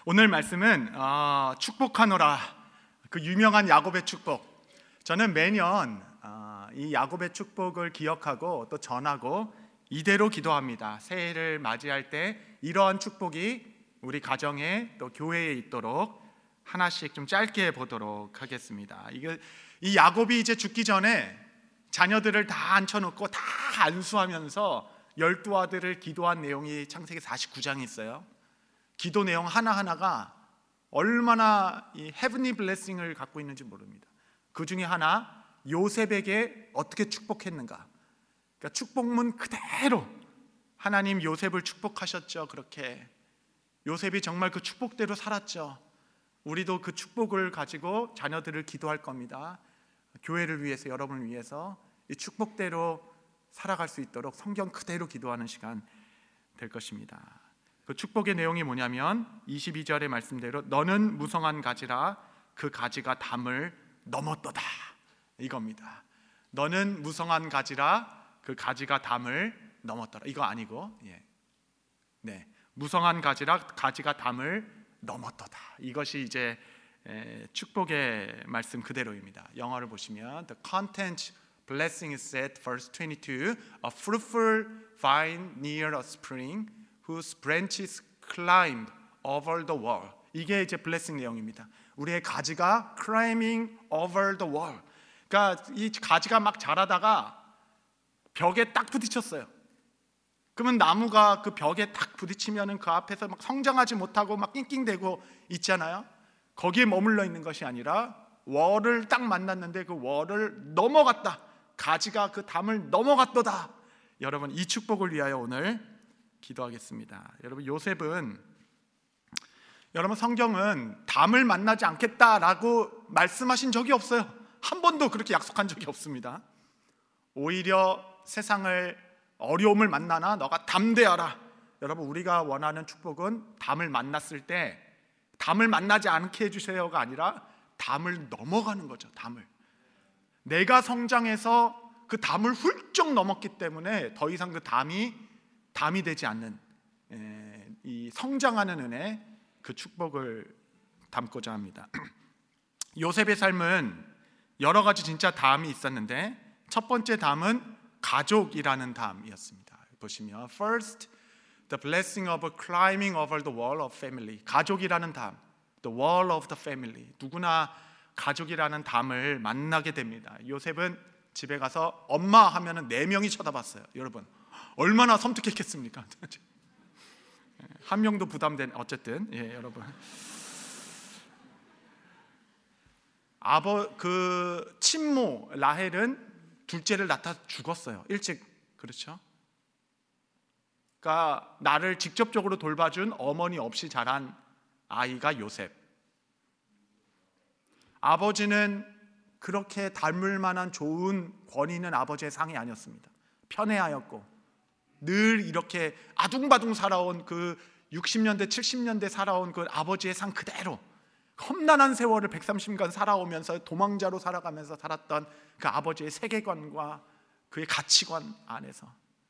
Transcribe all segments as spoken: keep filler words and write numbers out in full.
오늘 말씀은 어, 축복하노라, 그 유명한 야곱의 축복. 저는 매년 어, 이 야곱의 축복을 기억하고 또 전하고 이대로 기도합니다. 새해를 맞이할 때 이러한 축복이 우리 가정에 또 교회에 있도록 하나씩 좀 짧게 보도록 하겠습니다. 이게, 이 야곱이 이제 죽기 전에 자녀들을 다 앉혀놓고 다 안수하면서 열두 아들을 기도한 내용이 창세기 사십구 장에 있어요. 기도 내용 하나하나가 얼마나 이 헤븐리 블레싱을 갖고 있는지 모릅니다. 그 중에 하나, 요셉에게 어떻게 축복했는가. 그러니까 축복문 그대로 하나님 요셉을 축복하셨죠. 그렇게 요셉이 정말 그 축복대로 살았죠. 우리도 그 축복을 가지고 자녀들을 기도할 겁니다. 교회를 위해서, 여러분을 위해서 이 축복대로 살아갈 수 있도록 성경 그대로 기도하는 시간 될 것입니다. 그 축복의 내용이 뭐냐면 이십이 절의 말씀대로 너는 무성한 가지라 그 가지가 담을 넘었도다, 이겁니다. 너는 무성한 가지라 그 가지가 담을 넘었더라. 이거 아니고, 예. 네, 무성한 가지라 가지가 담을 넘었도다. 이것이 이제 에, 축복의 말씀 그대로입니다. 영어를 보시면 The content blessing is said, verse twenty-two, a fruitful vine near a spring whose branches climbed over the wall. 이게 이제 블레싱 내용입니다. 우리의 가지가 climbing over the wall. 그러니까 이 가지가 막 자라다가 벽에 딱 부딪혔어요. 그러면 나무가 그 벽에 딱 부딪히면은 그 앞에서 막 성장하지 못하고 막 낑낑대고 있잖아요. 거기에 머물러 있는 것이 아니라 월을 딱 만났는데 그 월을 넘어갔다. 가지가 그 담을 넘어갔도다. 여러분, 이 축복을 위하여 오늘 기도하겠습니다. 여러분, 요셉은, 여러분, 성경은 담을 만나지 않겠다라고 말씀하신 적이 없어요. 한 번도 그렇게 약속한 적이 없습니다. 오히려 세상을, 어려움을 만나나 너가 담대하라. 여러분, 우리가 원하는 축복은 담을 만났을 때 담을 만나지 않게 해주세요가 아니라 담을 넘어가는 거죠. 담을, 내가 성장해서 그 담을 훌쩍 넘었기 때문에 더 이상 그 담이 담이 되지 않는, 에, 이 성장하는 은혜, 그 축복을 담고자 합니다. 요셉의 삶은 여러 가지 진짜 담이 있었는데 첫 번째 담은 가족이라는 담이었습니다. 보시면 First, the blessing of climbing over the wall of family. 가족이라는 담, the wall of the family. 누구나 가족이라는 담을 만나게 됩니다. 요셉은 집에 가서 엄마 하면은 네 명이 쳐다봤어요. 여러분, 얼마나 섬뜩했겠습니까? 한 명도 부담된, 어쨌든, 예, 여러분. 아버 그 친모 라헬은 둘째를 낳다 죽었어요. 일찍, 그렇죠? 그러니까 나를 직접적으로 돌봐준 어머니 없이 자란 아이가 요셉. 아버지는 그렇게 닮을 만한 좋은 권위 있는 아버지의 상이 아니었습니다. 편애하였고 늘 이렇게 아둥바둥 살아온 그 육십 년대 칠십 년대 살아온 그 아버지의 상 그대로 험난한 세월을 백삼십 년간 살아오면서 도망자로 살아가면서 살았던 그 아버지의 세계관과 그의 가치관 안에서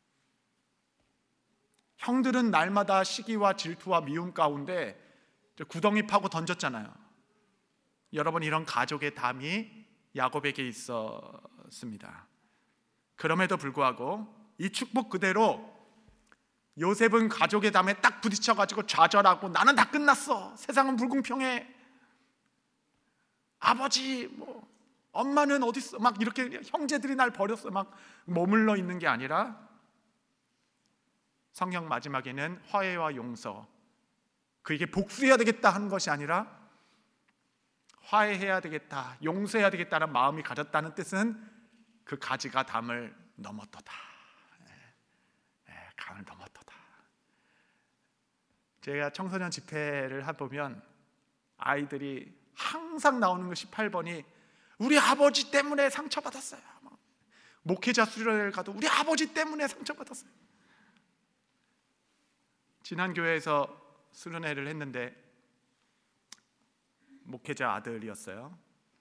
형들은 날마다 시기와 질투와 미움 가운데 구덩이 파고 던졌잖아요. 여러분, 이런 가족의 담이 야곱에게 있었습니다. 그럼에도 불구하고 이 축복 그대로 요셉은 가족의 담에 딱 부딪혀가지고 좌절하고 나는 다 끝났어, 세상은 불공평해, 아버지 뭐 엄마는 어디 있어, 막 이렇게 형제들이 날 버렸어, 막 머물러 있는 게 아니라 성경 마지막에는 화해와 용서, 그에게 복수해야 되겠다 하는 것이 아니라 화해해야 되겠다, 용서해야 되겠다는 마음이 가졌다는 뜻은 그 가지가 담을 넘었도다. 강을 넘었도다. 제가 청소년 집회를 해보면 아이들이 항상 나오는 거 십팔 번이 우리 아버지 때문에 상처받았어요. 목회자 수련회를 가도 우리 아버지 때문에 상처받았어요. 지난 교회에서 수련회를 했는데 목회자 아들이었어요.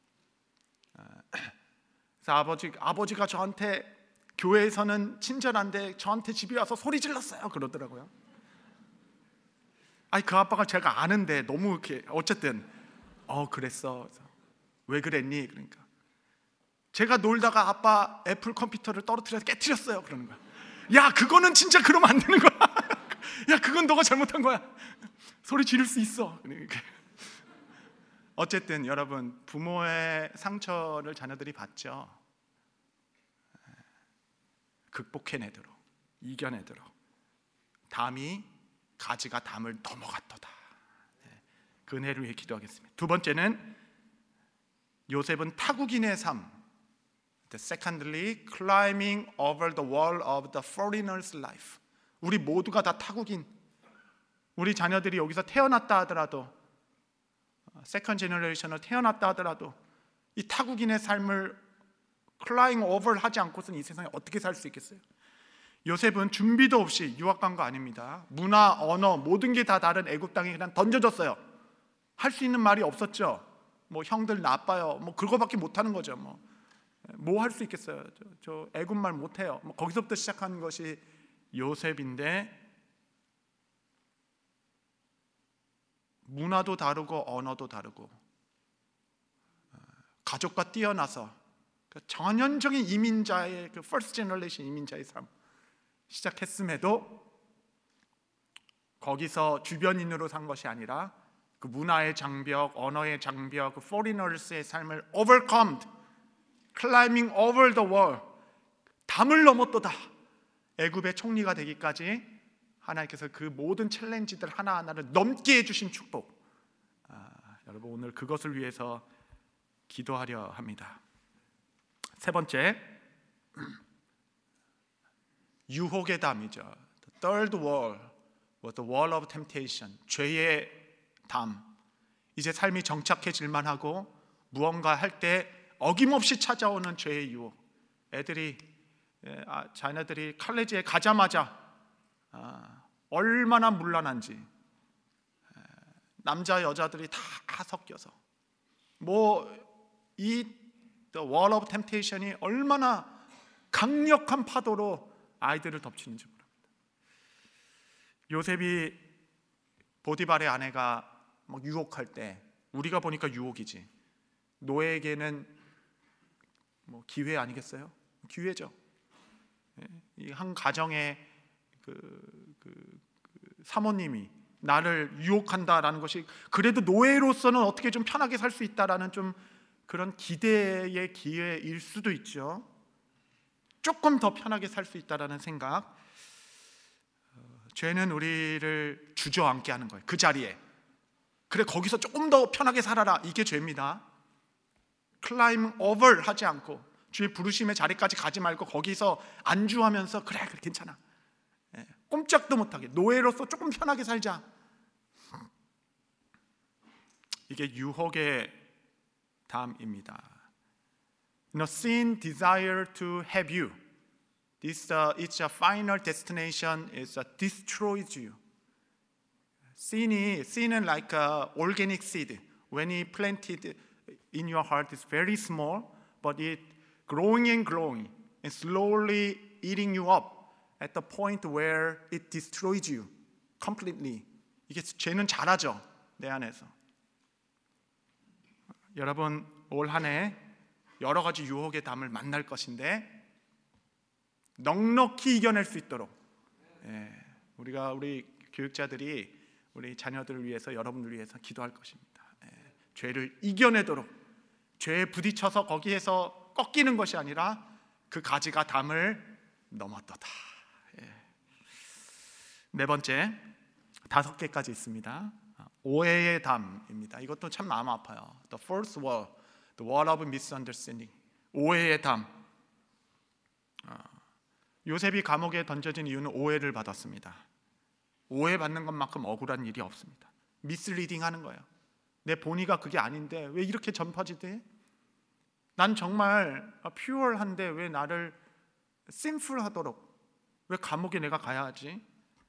그래서 아버지, 아버지가 저한테 교회에서는 친절한데 저한테 집에 와서 소리 질렀어요, 그러더라고요. 아니 그 아빠가 제가 아는데 너무 이렇게 어쨌든 어 그랬어. 왜 그랬니? 그러니까 제가 놀다가 아빠 애플 컴퓨터를 떨어뜨려서 깨트렸어요. 그러는 거야. 야 그거는 진짜 그러면 안 되는 거야. 야 그건 너가 잘못한 거야. 소리 지를 수 있어. 그러니까. 어쨌든 여러분 부모의 상처를 자녀들이 받죠. 극복해내도록 이겨내도록 담이 가지가 담을 넘어갔도다. 그 은혜를 위해 기도하겠습니다. 두 번째는 요셉은 타국인의 삶. Secondly, climbing over the wall of the foreigner's life. 우리 모두가 다 타국인. 우리 자녀들이 여기서 태어났다 하더라도, 세컨 제너레이션으로 태어났다 하더라도 이 타국인의 삶을 클라잉 오버를 하지 않고서는 이 세상에 어떻게 살 수 있겠어요? 요셉은 준비도 없이 유학 간 거 아닙니다. 문화, 언어 모든 게 다 다른 애굽 땅에 그냥 던져졌어요. 할 수 있는 말이 없었죠. 뭐 형들 나빠요. 뭐 그거밖에 못 하는 거죠. 뭐 뭐 할 수 있겠어요? 저, 저 애굽 말 못 해요. 뭐 거기서부터 시작한 것이 요셉인데 문화도 다르고 언어도 다르고 가족과 뛰어나서 그 전형적인 이민자의 그 퍼스트 제너레이션 이민자의 삶 시작했음에도 거기서 주변인으로 산 것이 아니라 그 문화의 장벽, 언어의 장벽, 그 foreigners의 삶을 overcome, climbing over the wall, 담을 넘었도다. 애굽의 총리가 되기까지 하나님께서 그 모든 챌린지들 하나하나를 넘게 해주신 축복. 아, 여러분 오늘 그것을 위해서 기도하려 합니다. 세 번째, 유혹의 담이죠. The third wall was the wall of temptation. 죄의 담. 이제 삶이 정착해질만 하고 무언가 할 때 어김없이 찾아오는 죄의 유혹. 애들이 아, 자녀들이 칼레지에 가자마자 아, 얼마나 문란한지 남자 여자들이 다 섞여서 뭐 이 The wall of temptation이 얼마나 강력한 파도로 아이들을 덮치는지 모릅니다. 요셉이 보디발의 아내가 막 유혹할 때 우리가 보니까 유혹이지 노예에게는 뭐 기회 아니겠어요? 기회죠. 이 한 가정의 그, 그, 그 사모님이 나를 유혹한다라는 것이 그래도 노예로서는 어떻게 좀 편하게 살 수 있다라는 좀 그런 기대의 기회일 수도 있죠. 조금 더 편하게 살 수 있다라는 생각. 어, 죄는 우리를 주저앉게 하는 거예요. 그 자리에. 그래 거기서 조금 더 편하게 살아라. 이게 죄입니다. 클라임 오버 하지 않고 주의 부르심의 자리까지 가지 말고 거기서 안주하면서 그래 그래 괜찮아. 예, 꼼짝도 못하게 노예로서 조금 편하게 살자. 이게 유혹의 담입니다. You know, sin desire to have you. This uh, it's a final destination. It's a destroys you. Sin이 sin은 like a organic seed. When it planted in your heart, it's very small, but it growing and growing and slowly eating you up at the point where it destroys you completely. 이게 죄는 잘하죠 내 안에서. 여러분 올 한 해 여러 가지 유혹의 담을 만날 것인데 넉넉히 이겨낼 수 있도록 예, 우리가 우리 교육자들이 우리 자녀들을 위해서 여러분을 위해서 기도할 것입니다. 예, 죄를 이겨내도록 죄에 부딪혀서 거기에서 꺾이는 것이 아니라 그 가지가 담을 넘었도다. 예. 네 번째 다섯 개까지 있습니다. 오해의 담입니다. 이것도 참 마음 아파요. The first wall, the wall of misunderstanding. 오해의 담. 요셉이 감옥에 던져진 이유는 오해를 받았습니다. 오해받는 것만큼 억울한 일이 없습니다. 미스리딩 하는 거예요. 내 본의가 그게 아닌데 왜 이렇게 전파지돼? 난 정말 퓨어한데 왜 나를 심플하도록 왜 감옥에 내가 가야 하지?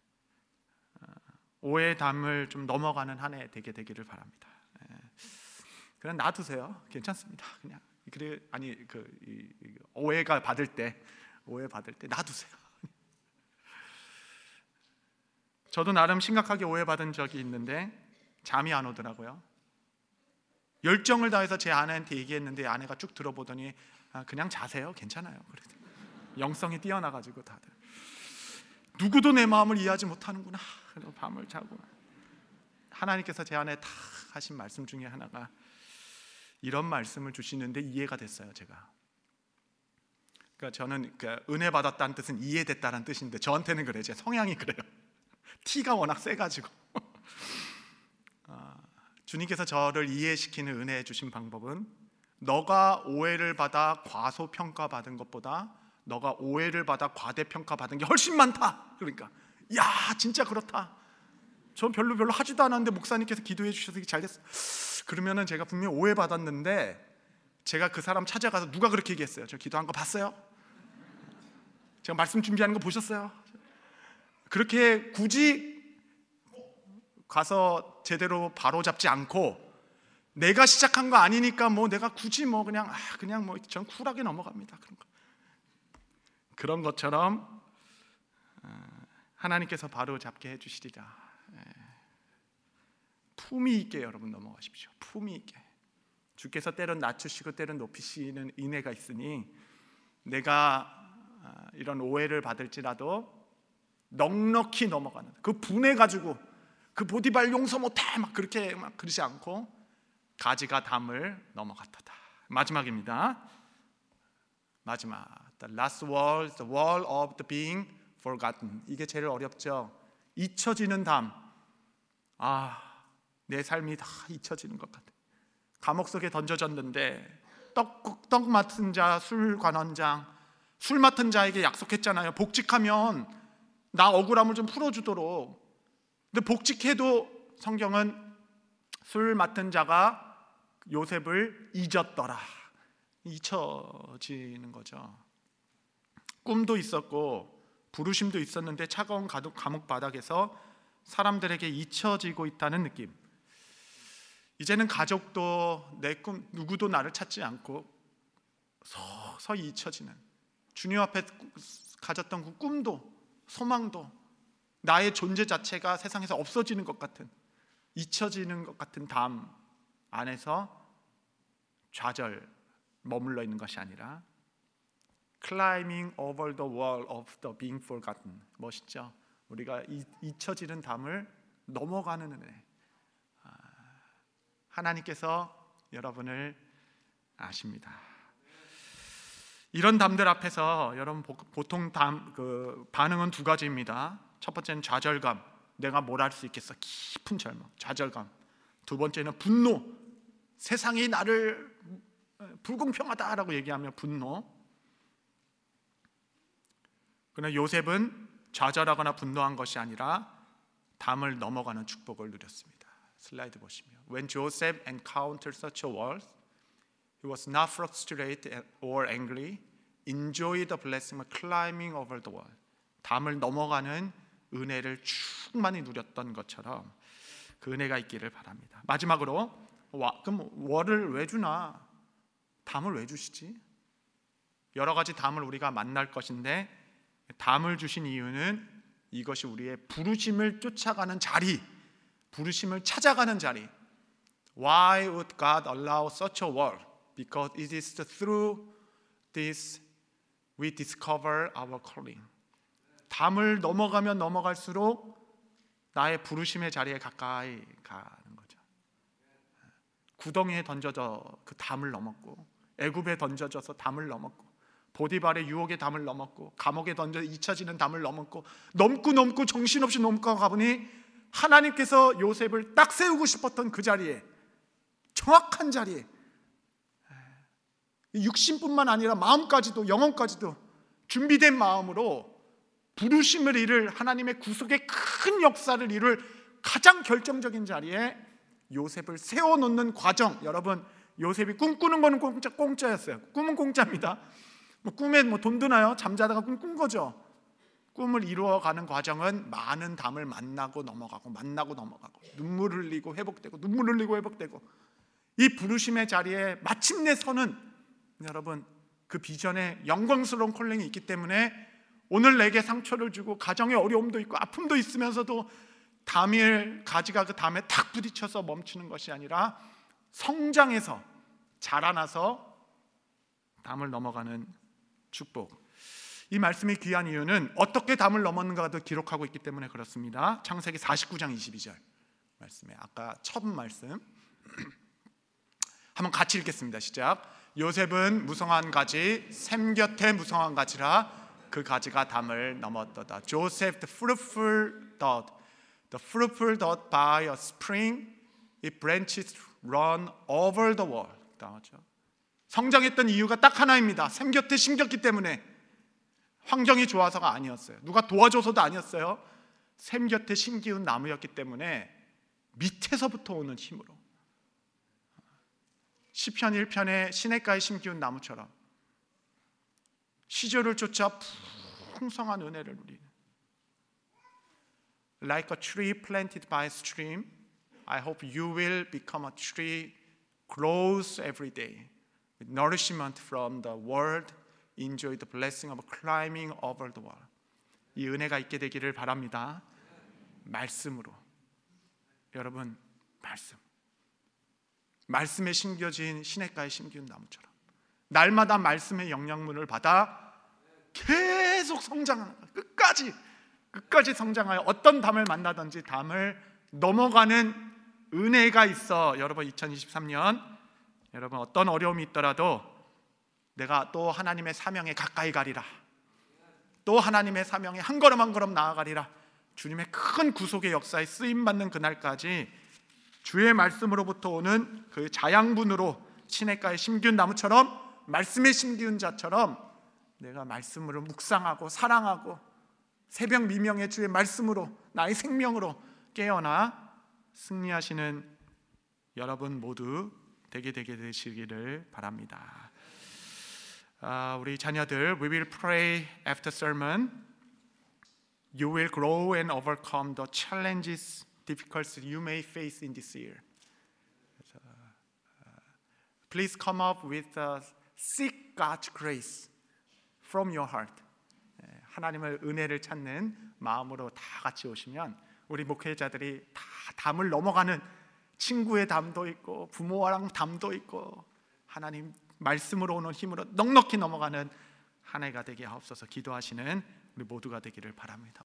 오해의 담을 좀 넘어가는 한 해 되게 되기를 바랍니다. 그냥 놔두세요. 괜찮습니다. 그냥 그래 아니 그 이, 이, 오해가 받을 때 오해 받을 때 놔두세요. 저도 나름 심각하게 오해받은 적이 있는데 잠이 안 오더라고요. 열정을 다해서 제 아내한테 얘기했는데 아내가 쭉 들어보더니 아, 그냥 자세요, 괜찮아요. 그래서 영성이 뛰어나가지고 다들 누구도 내 마음을 이해하지 못하는구나. 그래서 밤을 자고 하나님께서 제 안에 다 하신 말씀 중에 하나가 이런 말씀을 주시는데 이해가 됐어요. 제가 그러니까 저는 그러니까 은혜 받았다는 뜻은 이해됐다는 뜻인데 저한테는 그래요. 제 성향이 그래요. 티가 워낙 세가지고 아, 주님께서 저를 이해시키는 은혜 주신 방법은 너가 오해를 받아 과소평가받은 것보다 너가 오해를 받아 과대평가받은 게 훨씬 많다. 그러니까 야 진짜 그렇다. 전 별로 별로 하지도 않았는데 목사님께서 기도해 주셔서 잘 됐어. 그러면은 제가 분명히 오해받았는데 제가 그 사람 찾아가서 누가 그렇게 얘기했어요? 저 기도한 거 봤어요? 제가 말씀 준비하는 거 보셨어요? 그렇게 굳이 가서 제대로 바로 잡지 않고 내가 시작한 거 아니니까 뭐 내가 굳이 뭐 그냥 아 그냥 뭐 전 쿨하게 넘어갑니다. 그런 거. 그런 것처럼 하나님께서 바로 잡게 해주시리라. 품위 있게 여러분 넘어가십시오. 품위 있게. 주께서 때론 낮추시고 때론 높이시는 은혜가 있으니 내가 이런 오해를 받을지라도 넉넉히 넘어가는 그 분해가지고 그 보디발 용서 못해 막 그렇게 막 그러지 않고 가지가 담을 넘어갔다. 마지막입니다. 마지막 The last wall, the wall of the being forgotten. 이게 제일 어렵죠. 잊혀지는 담. 아, 내 삶이 다 잊혀지는 것 같아. 감옥 속에 던져졌는데 떡, 떡 맡은 자, 술 관원장, 술 맡은 자에게 약속했잖아요. 복직하면 나 억울함을 좀 풀어주도록. 근데 복직해도 성경은 술 맡은 자가 요셉을 잊었더라. 잊혀지는 거죠. 꿈도 있었고 부르심도 있었는데 차가운 감옥 바닥에서 사람들에게 잊혀지고 있다는 느낌. 이제는 가족도 내 꿈 누구도 나를 찾지 않고 서서히 잊혀지는, 주님 앞에 가졌던 그 꿈도 소망도 나의 존재 자체가 세상에서 없어지는 것 같은, 잊혀지는 것 같은 담 안에서 좌절 머물러 있는 것이 아니라 Climbing over the wall of the being forgotten. 멋있죠? 우리가 잊혀지는 담을 넘어가는 은혜. 하나님께서 여러분을 아십니다. 이런 담들 앞에서 여러분 보통 담, 그 반응은 두 가지입니다. 첫 번째는 좌절감, 내가 뭘 할 수 있겠어, 깊은 절망, 좌절감. 두 번째는 분노, 세상이 나를 불공평하다라고 얘기하며 분노. 그러나 요셉은 좌절하거나 분노한 것이 아니라 담을 넘어가는 축복을 누렸습니다. 슬라이드 보시면 When Joseph encountered such a wall, he was not frustrated or angry, enjoyed the blessing of climbing over the wall. 담을 넘어가는 은혜를 충만히 누렸던 것처럼 그 은혜가 있기를 바랍니다. 마지막으로 와, 그럼 월을 왜 주나? 담을 왜 주시지? 여러 가지 담을 우리가 만날 것인데 담을 주신 이유는 이것이 우리의 부르심을 쫓아가는 자리, 부르심을 찾아가는 자리. Why would God allow such a wall? Because it is through this we discover our calling. 담을 넘어가면 넘어갈수록 나의 부르심의 자리에 가까이 가는 거죠. 구덩이에 던져져 그 담을 넘었고, 애굽에 던져져서 담을 넘었고, 보디발의 유혹의 담을 넘었고, 감옥에 던져 잊혀지는 담을 넘었고, 넘고 넘고 정신없이 넘고 가보니 하나님께서 요셉을 딱 세우고 싶었던 그 자리에, 정확한 자리에, 육신뿐만 아니라 마음까지도 영혼까지도 준비된 마음으로 부르심을 이룰, 하나님의 구속의 큰 역사를 이룰 가장 결정적인 자리에 요셉을 세워놓는 과정. 여러분, 요셉이 꿈꾸는 거는 공짜, 공짜였어요. 꿈은 공짜입니다. 뭐 꿈에 뭐 돈 드나요? 잠자다가 꿈 꾼 거죠. 꿈을 이루어가는 과정은 많은 담을 만나고 넘어가고 만나고 넘어가고 눈물 흘리고 회복되고 눈물 흘리고 회복되고, 이 부르심의 자리에 마침내 서는, 여러분, 그 비전에 영광스러운 콜링이 있기 때문에 오늘 내게 상처를 주고 가정에 어려움도 있고 아픔도 있으면서도 담일 가지가 그 담에 탁 부딪혀서 멈추는 것이 아니라 성장해서 자라나서 담을 넘어가는 축복. 이 말씀이 귀한 이유는 어떻게 담을 넘었는가도 기록하고 있기 때문에 그렇습니다. 창세기 사십구 장 이십이 절 말씀에 아까 첫 말씀 한번 같이 읽겠습니다. 시작. 요셉은 무성한 가지 샘 곁에 무성한 가지라 그 가지가 담을 넘었도다. Joseph the fruitful dot, the fruitful dot by a spring, its branches run over the wall. 나오죠. 성장했던 이유가 딱 하나입니다. 샘 곁에 심겼기 때문에. 환경이 좋아서가 아니었어요. 누가 도와줘서도 아니었어요. 샘 곁에 심기운 나무였기 때문에 밑에서부터 오는 힘으로. 시편 일 편의 시냇가에 심기운 나무처럼 시절을 쫓아 풍성한 은혜를 누리는. Like a tree planted by a stream, I hope you will become a tree grows every day with nourishment from the world. Enjoy the blessing of climbing over the wall. 이 은혜가 있게 되기를 바랍니다. 말씀으로. 여러분, 말씀. 말씀에 심겨진 시냇가에 심기운 나무처럼 날마다 말씀의 영양분을 받아 계속 성장하는 거예요. 끝까지 끝까지 성장하여 어떤 담을 만나든지 담을 넘어가는 은혜가 있어. 여러분, 이천이십삼 년 여러분 어떤 어려움이 있더라도 내가 또 하나님의 사명에 가까이 가리라, 또 하나님의 사명에 한 걸음 한 걸음 나아가리라. 주님의 큰 구속의 역사에 쓰임받는 그날까지 주의 말씀으로부터 오는 그 자양분으로 시냇가에 심기운 나무처럼, 말씀에 심기운 자처럼 내가 말씀으로 묵상하고 사랑하고 새벽 미명의 주의 말씀으로 나의 생명으로 깨어나 승리하시는 여러분 모두 되게 되게 되시기를 바랍니다. 아, 우리 자녀들, we will pray after sermon. You will grow and overcome the challenges, difficulties you may face in this year. Please come up with a seek God's grace from your heart. 하나님의 은혜를 찾는 마음으로 다 같이 오시면 우리 목회자들이 다 담을 넘어가는, 친구의 담도 있고 부모랑 담도 있고 하나님 말씀으로 오는 힘으로 넉넉히 넘어가는 한 해가 되게 하옵소서. 기도하시는 우리 모두가 되기를 바랍니다.